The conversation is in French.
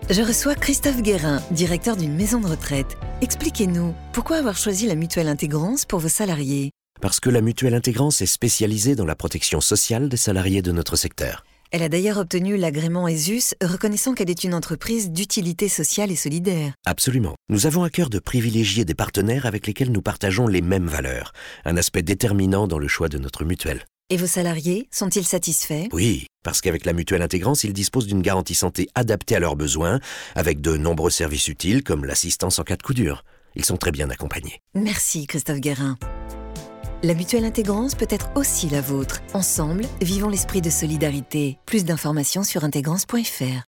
Je reçois Christophe Guérin, directeur d'une maison de retraite. Expliquez-nous, pourquoi avoir choisi la Mutuelle Intégrance pour vos salariés ? Parce que la Mutuelle Intégrance est spécialisée dans la protection sociale des salariés de notre secteur. Elle a d'ailleurs obtenu l'agrément ESUS, reconnaissant qu'elle est une entreprise d'utilité sociale et solidaire. Absolument. Nous avons à cœur de privilégier des partenaires avec lesquels nous partageons les mêmes valeurs. Un aspect déterminant dans le choix de notre mutuelle. Et vos salariés, sont-ils satisfaits ? Oui, parce qu'avec la Mutuelle Intégrance, ils disposent d'une garantie santé adaptée à leurs besoins, avec de nombreux services utiles comme l'assistance en cas de coup dur. Ils sont très bien accompagnés. Merci Christophe Guérin. La Mutuelle Intégrance peut être aussi la vôtre. Ensemble, vivons l'esprit de solidarité. Plus d'informations sur intégrance.fr.